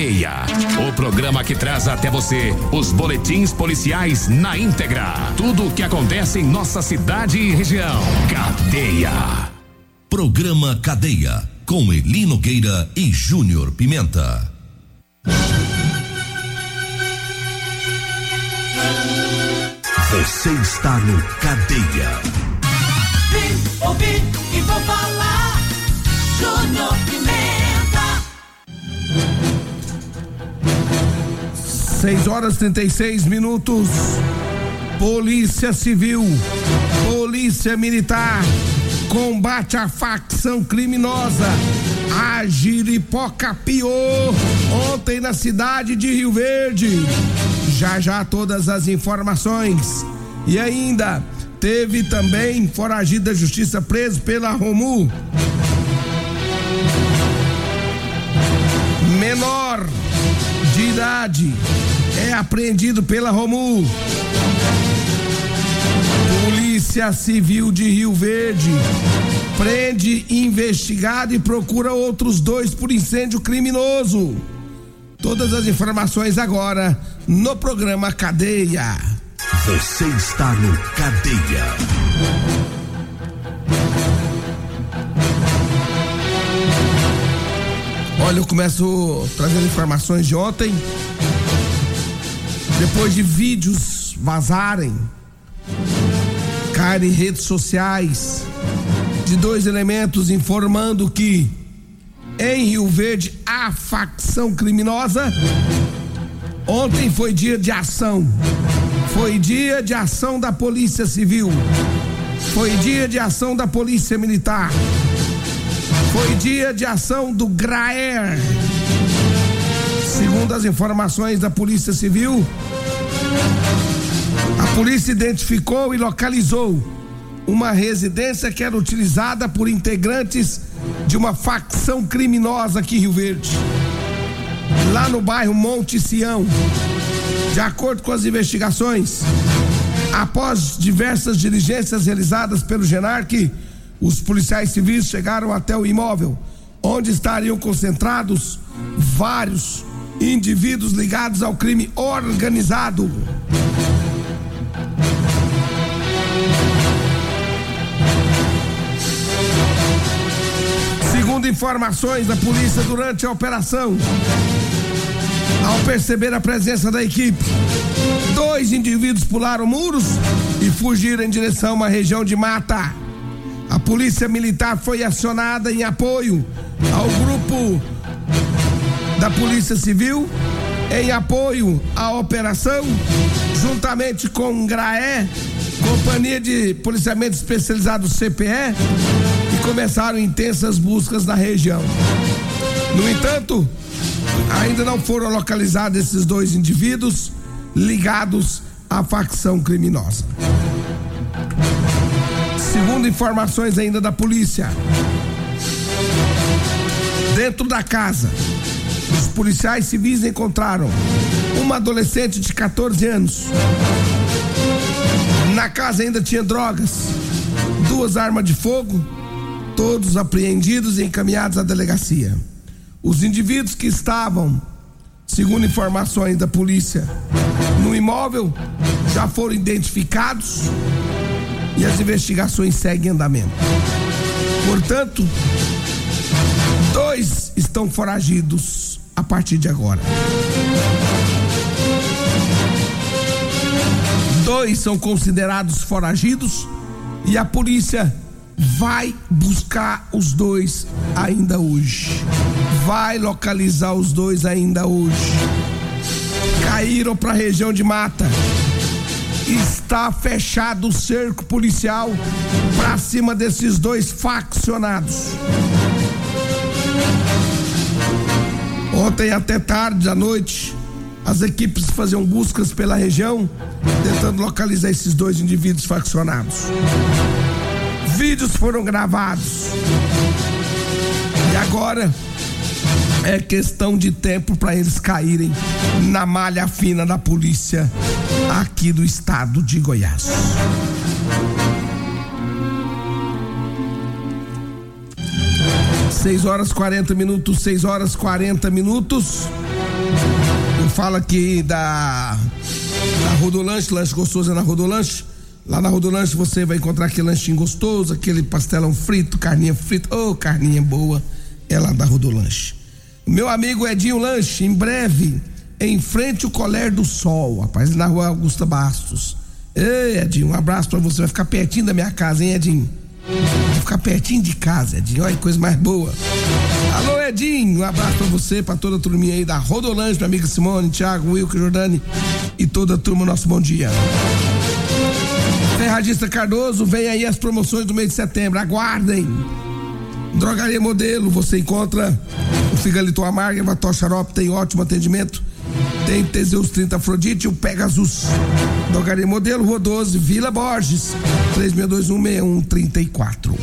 Cadeia, o programa que traz até você os boletins policiais na íntegra. Tudo o que acontece em nossa cidade e região. Cadeia. Programa Cadeia, com Eli Nogueira e Júnior Pimenta. Você está no Cadeia. Vim, ouvi e vou falar. Júnior Pimenta. 6:36. Polícia Civil, Polícia Militar, combate à facção criminosa. A Giripoca piou ontem na cidade de Rio Verde. Já todas as informações. E ainda teve também foragido da justiça preso pela Romu. Menor de idade é apreendido pela Romu. Polícia Civil de Rio Verde prende investigado e procura outros 2 por incêndio criminoso. Todas as informações agora no programa Cadeia. Você está no Cadeia. Olha, eu começo trazendo informações de ontem. Depois de vídeos vazarem, caírem em redes sociais, de 2 elementos informando que em Rio Verde há facção criminosa. Ontem foi dia de ação. Foi dia de ação da Polícia Civil. Foi dia de ação da Polícia Militar. Foi dia de ação do GRAER. Segundo as informações da Polícia Civil, a polícia identificou e localizou uma residência que era utilizada por integrantes de uma facção criminosa aqui em Rio Verde, lá no bairro Monte Sião. De acordo com as investigações, após diversas diligências realizadas pelo GENARC, os policiais civis chegaram até o imóvel, onde estariam concentrados vários indivíduos ligados ao crime organizado. Segundo informações da polícia, durante a operação, ao perceber a presença da equipe, 2 indivíduos pularam muros e fugiram em direção a uma região de mata. A polícia militar foi acionada em apoio ao grupo da Polícia Civil, em apoio à operação, juntamente com o GRAE, Companhia de Policiamento Especializado CPE, e começaram intensas buscas na região. No entanto, ainda não foram localizados esses 2 indivíduos ligados à facção criminosa. Segundo informações ainda da polícia, dentro da casa, os policiais civis encontraram uma adolescente de 14 anos. Na casa ainda tinha drogas, 2 armas de fogo, todos apreendidos e encaminhados à delegacia. Os indivíduos que estavam, segundo informações da polícia, no imóvel já foram identificados e as investigações seguem em andamento. Portanto, 2 estão foragidos a partir de agora. 2 são considerados foragidos e a polícia vai buscar os 2 ainda hoje. Vai localizar os 2 ainda hoje. Caíram para a região de mata. Está fechado o cerco policial para cima desses 2 faccionados. Ontem até tarde da noite, as equipes faziam buscas pela região, tentando localizar esses 2 indivíduos faccionados. Vídeos foram gravados e agora é questão de tempo para eles caírem na malha fina da polícia aqui do estado de Goiás. 6:40. fala aqui da Rodolanche, lanche gostoso é na Rodolanche. Lá na Rodolanche você vai encontrar aquele lanchinho gostoso, aquele pastelão frito, carninha frita, carninha boa, é lá da Rodolanche. Meu amigo Edinho Lanche, em breve, em frente ao Colégio do Sol, rapaz, na rua Augusta Bastos. Ei, Edinho, um abraço pra você, vai ficar pertinho da minha casa, hein, Edinho? Vai ficar pertinho de casa, Edinho, olha que coisa mais boa. Alô, Edinho, um abraço pra você, pra toda a turminha aí da Rodolanche, minha amiga Simone, Thiago, Wilker, Jordani e toda a turma, nosso bom dia. Ferragista Cardoso, vem aí as promoções do mês de setembro, aguardem. Drogaria Modelo, você encontra o Figalito Amarga, Evató Xarope, tem ótimo atendimento. Tem Teseus 30 Afrodite e o Pegasus. Drogaria Modelo, Rua 12, Vila Borges, 36216134.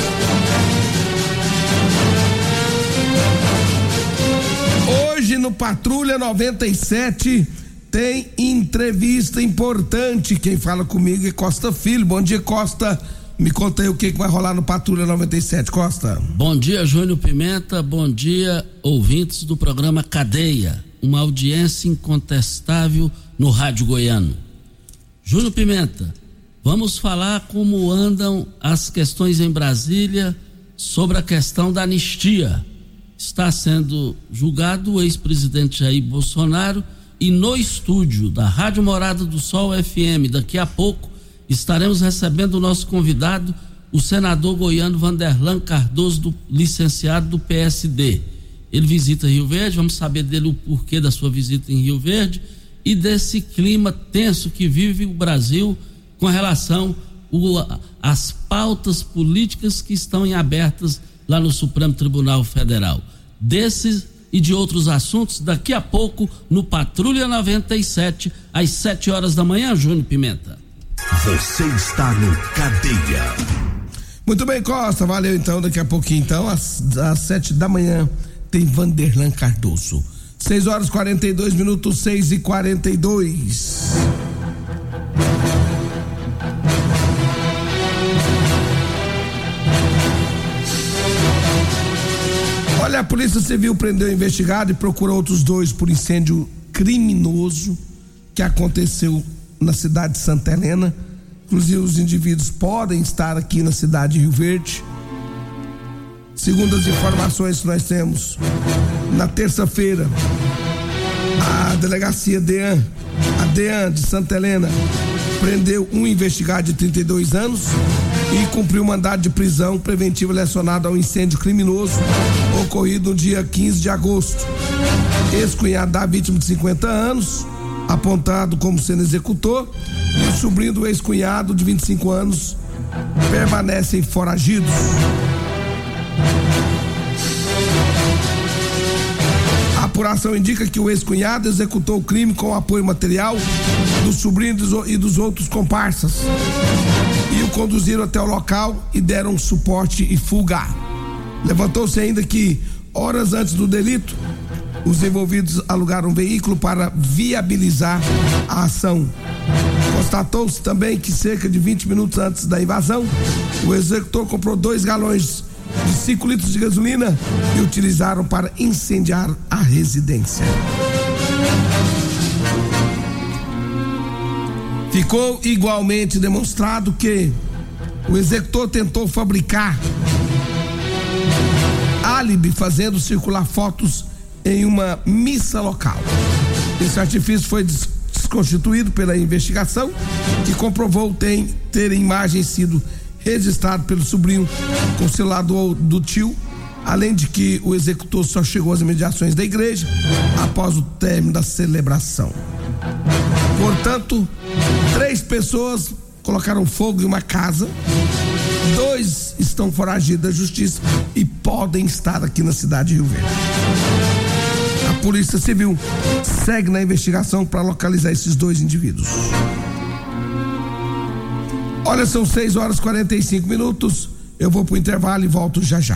Hoje no Patrulha 97 tem entrevista importante. Quem fala comigo é Costa Filho. Bom dia, Costa. Me conta aí o que vai rolar no Patrulha 97, Costa. Bom dia, Júnior Pimenta. Bom dia, ouvintes do programa Cadeia. Uma audiência incontestável no rádio goiano. Júnior Pimenta, vamos falar como andam as questões em Brasília sobre a questão da anistia. Está sendo julgado o ex-presidente Jair Bolsonaro e no estúdio da Rádio Morada do Sol FM, daqui a pouco, estaremos recebendo o nosso convidado, o senador goiano Vanderlan Cardoso, licenciado do PSD. Ele visita Rio Verde, vamos saber dele o porquê da sua visita em Rio Verde e desse clima tenso que vive o Brasil com relação às pautas políticas que estão em abertas lá no Supremo Tribunal Federal. Desses e de outros assuntos, daqui a pouco no Patrulha 97, às 7 horas da manhã, Júnior Pimenta. Você está no Cadeia. Muito bem, Costa, valeu então, daqui a pouquinho então, às 7 da manhã tem Vanderlan Cardoso. 6 horas 42 minutos, 6:42. Olha, a Polícia Civil prendeu o investigado e procurou outros 2 por incêndio criminoso que aconteceu na cidade de Santa Helena. Inclusive, os indivíduos podem estar aqui na cidade de Rio Verde. Segundo as informações que nós temos, na terça-feira, a delegacia DEAN de Santa Helena, prendeu um investigado de 32 anos e cumpriu mandado de prisão preventiva relacionado ao incêndio criminoso ocorrido no dia 15 de agosto. Ex-cunhado da vítima de 50 anos, apontado como sendo executor, e o sobrinho do ex-cunhado de 25 anos permanecem foragidos. A apuração indica que o ex-cunhado executou o crime com apoio material do sobrinho e dos outros comparsas e o conduziram até o local e deram suporte e fuga. Levantou-se ainda que, horas antes do delito, os envolvidos alugaram um veículo para viabilizar a ação. Constatou-se também que cerca de 20 minutos antes da invasão, o executor comprou 2 galões de 5 litros de gasolina e utilizaram para incendiar a residência. Ficou igualmente demonstrado que o executor tentou fabricar álibi fazendo circular fotos em uma missa local. Esse artifício foi desconstituído pela investigação, que comprovou ter imagens sido registrado pelo sobrinho com o celular do tio, além de que o executor só chegou às imediações da igreja após o término da celebração. Portanto, 3 pessoas colocaram fogo em uma casa, 2 estão foragidos da justiça e podem estar aqui na cidade de Rio Verde. A Polícia Civil segue na investigação para localizar esses 2 indivíduos. Olha, são 6 horas e 45 minutos. Eu vou pro intervalo e volto já já.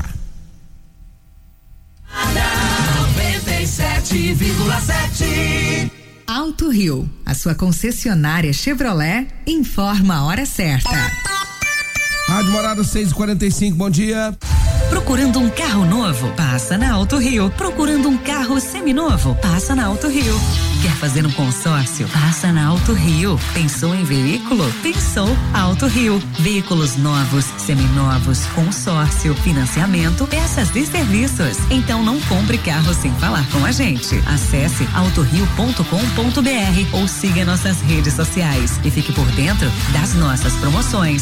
97,7 Alto Rio, a sua concessionária Chevrolet, informa a hora certa. Rádio Morada 6:45, bom dia. Procurando um carro novo? Passa na Alto Rio. Procurando um carro seminovo? Passa na Alto Rio. Quer fazer um consórcio? Faça na Auto Rio. Pensou em veículo? Pensou Auto Rio. Veículos novos, seminovos, consórcio, financiamento, peças e serviços. Então não compre carro sem falar com a gente. Acesse autorio.com.br ou siga nossas redes sociais e fique por dentro das nossas promoções.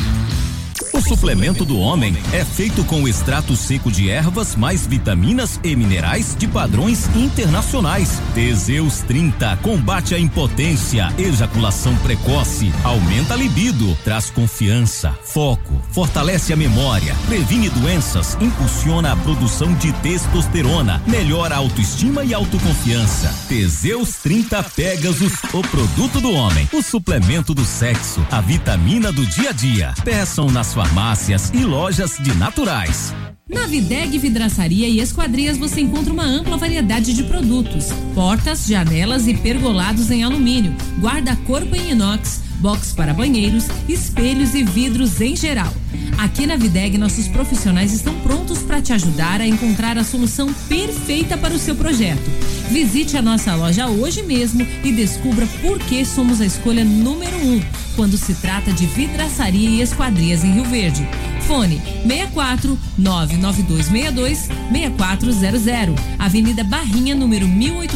O suplemento do homem é feito com extrato seco de ervas mais vitaminas e minerais de padrões internacionais. Teseus 30 combate a impotência, ejaculação precoce, aumenta a libido, traz confiança, foco, fortalece a memória, previne doenças, impulsiona a produção de testosterona, melhora a autoestima e autoconfiança. Teseus 30 Pegasus, o produto do homem, o suplemento do sexo, a vitamina do dia a dia. Peçam nas farmácias e lojas de naturais. Na Videg Vidraçaria e Esquadrias você encontra uma ampla variedade de produtos: portas, janelas e pergolados em alumínio, guarda-corpo em inox, box para banheiros, espelhos e vidros em geral. Aqui na Videg nossos profissionais estão prontos para te ajudar a encontrar a solução perfeita para o seu projeto. Visite a nossa loja hoje mesmo e descubra por que somos a escolha número 1 quando se trata de vidraçaria e esquadrias em Rio Verde. Fone 64 99262 6400, Avenida Barrinha, número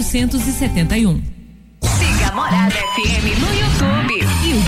1871. Siga Morada FM no YouTube.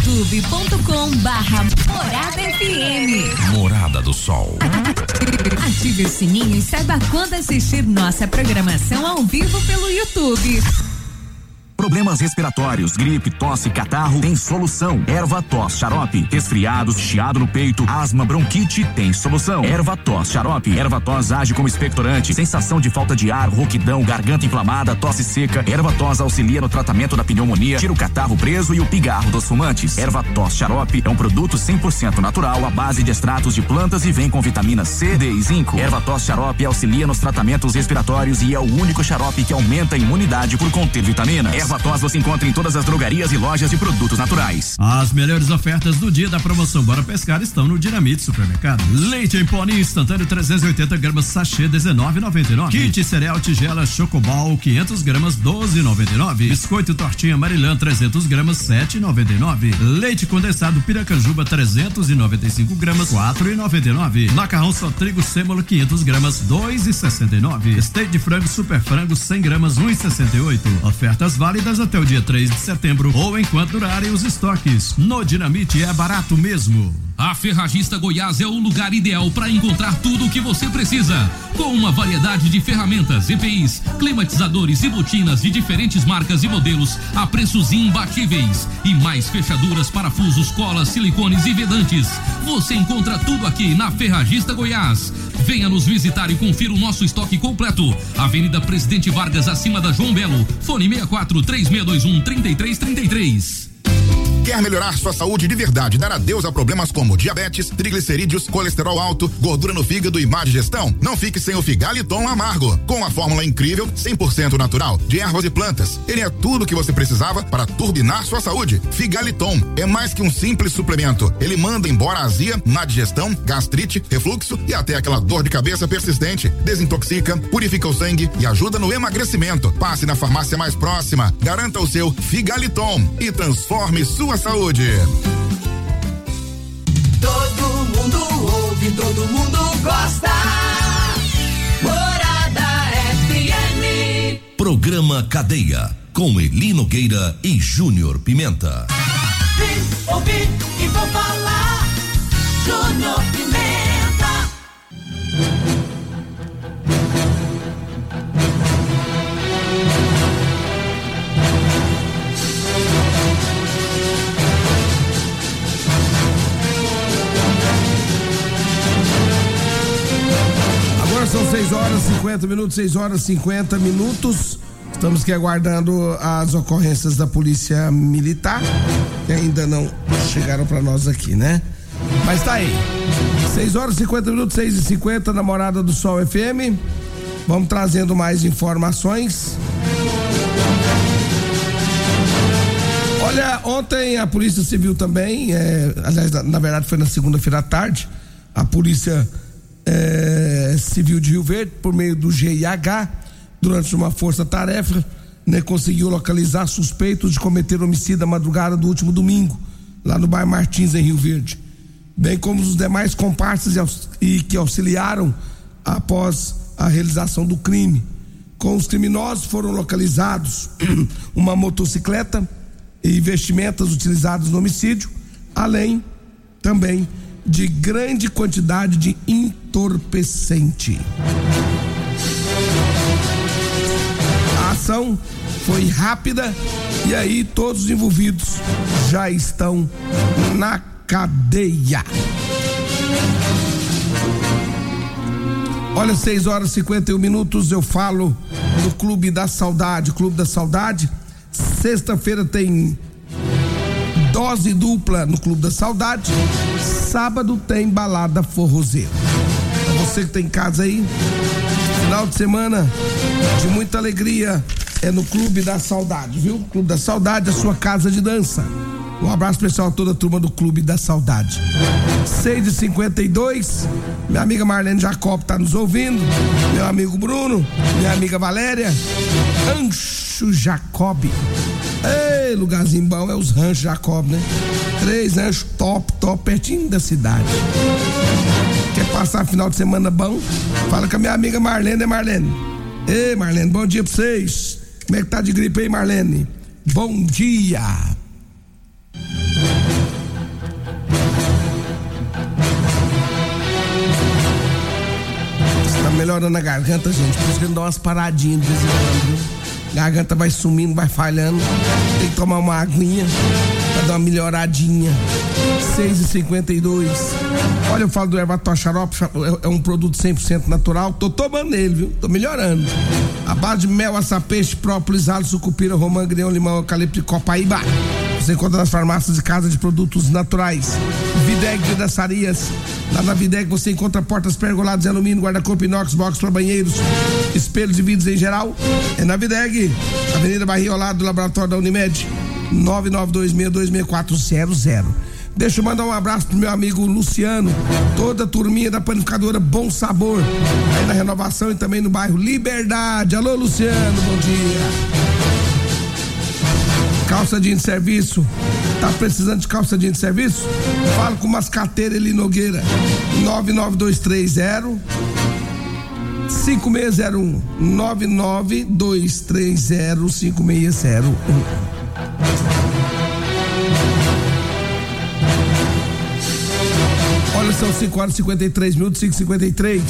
youtube.com/Morada FM. Morada do Sol. Ative o sininho e saiba quando assistir nossa programação ao vivo pelo YouTube. Problemas respiratórios, gripe, tosse, catarro, tem solução. Erva-tos xarope. Resfriados, chiado no peito, asma, bronquite, tem solução. Erva-tos xarope. Erva-tos age como expectorante, sensação de falta de ar, rouquidão, garganta inflamada, tosse seca. Erva-tos auxilia no tratamento da pneumonia, tira o catarro preso e o pigarro dos fumantes. Erva-tos xarope é um produto 100% natural à base de extratos de plantas e vem com vitamina C, D e zinco. Erva-tos xarope auxilia nos tratamentos respiratórios e é o único xarope que aumenta a imunidade por conter vitaminas. Erva-tos você encontra em todas as drogarias e lojas de produtos naturais. As melhores ofertas do dia da promoção Bora Pescar estão no Dinamite Supermercado. Leite em pó instantâneo 380 gramas sachê R$19,99. Kit cereal tigela Chocobal 500 gramas R$12,99. Biscoito tortinha Marilã 300 gramas R$7,99. Leite condensado Piracanjuba 395 gramas R$4,99. Macarrão só trigo sêmolo 500 gramas R$2,69. Steak de frango super frango 100 gramas R$1,68. Ofertas válidas até o dia 3 de setembro ou enquanto durarem os estoques. No Dinamite é barato mesmo. A Ferragista Goiás é o lugar ideal para encontrar tudo o que você precisa. Com uma variedade de ferramentas, EPIs, climatizadores e botinas de diferentes marcas e modelos a preços imbatíveis. E mais fechaduras, parafusos, colas, silicones e vedantes. Você encontra tudo aqui na Ferragista Goiás. Venha nos visitar e confira o nosso estoque completo. Avenida Presidente Vargas, acima da João Belo. Fone 64-3621-3333. Quer melhorar sua saúde de verdade, dar adeus a problemas como diabetes, triglicerídeos, colesterol alto, gordura no fígado e má digestão? Não fique sem o Figaliton Amargo. Com a fórmula incrível, 100% natural, de ervas e plantas. Ele é tudo o que você precisava para turbinar sua saúde. Figaliton é mais que um simples suplemento. Ele manda embora a azia, má digestão, gastrite, refluxo e até aquela dor de cabeça persistente. Desintoxica, purifica o sangue e ajuda no emagrecimento. Passe na farmácia mais próxima. Garanta o seu Figaliton e transforme sua saúde. Todo mundo ouve, todo mundo gosta. Morada FM. Programa Cadeia, com Eli Nogueira e Júnior Pimenta. Vim, ouvi e vou falar. Júnior Pimenta. São 6 horas 50 minutos, 6 horas 50 minutos. Estamos aqui aguardando as ocorrências da Polícia Militar, que ainda não chegaram para nós aqui, né? Mas tá aí. 6 horas 50 minutos, 6h50 na Morada do Sol FM. Vamos trazendo mais informações. Olha, ontem a Polícia Civil também, aliás, na verdade foi na segunda-feira à tarde, a Polícia Civil de Rio Verde, por meio do GIH, durante uma força-tarefa conseguiu localizar suspeitos de cometer homicídio na madrugada do último domingo, lá no bairro Martins, em Rio Verde, bem como os demais comparsas e que auxiliaram após a realização do crime. Com os criminosos foram localizados uma motocicleta e vestimentas utilizadas no homicídio, além também de grande quantidade de entorpecente. A ação foi rápida e aí todos os envolvidos já estão na cadeia. Olha, 6h51, eu falo do Clube da Saudade. Clube da Saudade, sexta-feira tem dose dupla no Clube da Saudade, sábado tem balada forrozeira. Pra você que tem casa aí, final de semana de muita alegria é no Clube da Saudade, viu? Clube da Saudade, a sua casa de dança. Um abraço especial a toda a turma do Clube da Saudade. 6h52, minha amiga Marlene Jacob tá nos ouvindo, meu amigo Bruno, minha amiga Valéria, Rancho Jacob. Ei, lugarzinho bom é os Ranchos Jacob, né? 3 ranchos top, pertinho da cidade. Quer passar final de semana bom? Fala com a minha amiga Marlene, né, Marlene? Ei, Marlene, bom dia pra vocês. Como é que tá de gripe aí, Marlene? Bom dia. Tá melhorando a garganta, gente, por isso que ele dá umas paradinhas de vez em quando, viu? Garganta vai sumindo, vai falhando, tem que tomar uma aguinha pra dar uma melhoradinha. 6h52. Olha, eu falo do Ervatos Xarope, é um produto 100% natural, tô tomando ele, viu? Tô melhorando. A base de mel, açapeixe, própolis, alho, sucupira, romã, agrião, limão, eucalipto e copaíba. Você encontra nas farmácias e casas de produtos naturais. Videg Vidraçarias. Lá na Videg você encontra portas pergoladas de alumínio, guarda-corpo inox, box para banheiros, espelhos e vidros em geral. É na Videg, Avenida Barrinha, ao lado do laboratório da Unimed, 992626400. Deixa eu mandar um abraço pro meu amigo Luciano, toda a turminha da panificadora Bom Sabor, aí na Renovação e também no bairro Liberdade. Alô, Luciano, bom dia. Calça jeans de serviço, tá precisando de calça jeans de serviço? Fala com o Mascateiro Eli Nogueira, 99230 5601, 99230 5601. Olha, são 5h53, 5h53.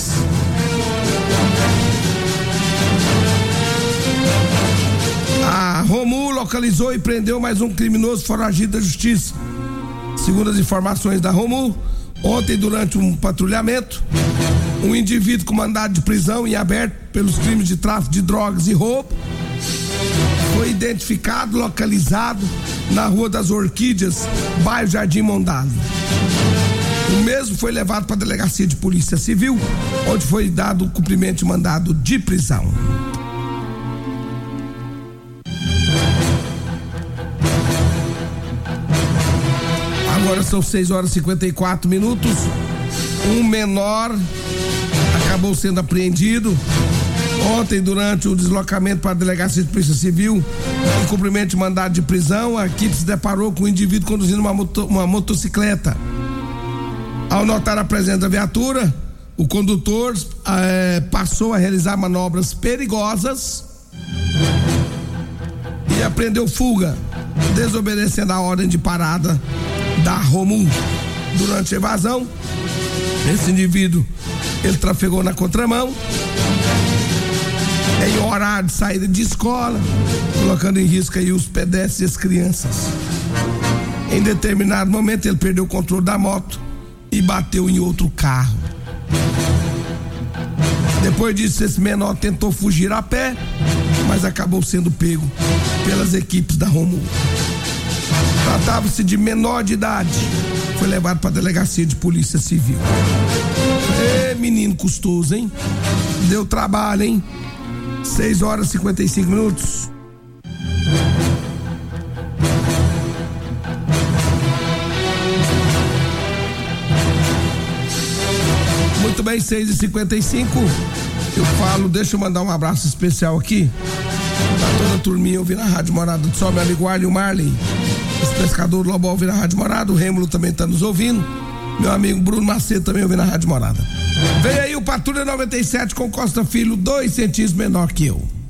A Romu localizou e prendeu mais um criminoso foragido da justiça. Segundo as informações da Romu, ontem, durante um patrulhamento, um indivíduo com mandado de prisão em aberto pelos crimes de tráfico de drogas e roubo foi identificado, localizado na Rua das Orquídeas, bairro Jardim Mondale. O mesmo foi levado para a delegacia de polícia civil, onde foi dado o cumprimento de mandado de prisão. Agora são 6h54. Um menor acabou sendo apreendido ontem durante o deslocamento para a delegacia de polícia civil. Em cumprimento de mandado de prisão, a equipe se deparou com um indivíduo conduzindo uma motocicleta. Ao notar a presença da viatura, o condutor passou a realizar manobras perigosas e empreendeu fuga, desobedecendo a ordem de parada da Romu. Durante a evasão, esse indivíduo, ele trafegou na contramão em horário de saída de escola, colocando em risco aí os pedestres e as crianças. Em determinado momento, ele perdeu o controle da moto e bateu em outro carro. Depois disso, esse menor tentou fugir a pé, mas acabou sendo pego pelas equipes da Romu. Tratava-se de menor de idade. Foi levado para a delegacia de polícia civil. Ê, menino custoso, hein? Deu trabalho, hein? 6h55. Muito bem, 6h55. Eu falo, deixa eu mandar um abraço especial aqui Tá toda a turminha ouvindo a Rádio Morada do Sol, meu amigo Arley e o Marley. Os pescadores do Lobão ouvindo a Rádio Morada, o Rêmulo também tá nos ouvindo. Meu amigo Bruno Macedo também ouvindo a Rádio Morada. Vem aí o Patrulha 97 com Costa Filho, 2 centímetros menor que eu.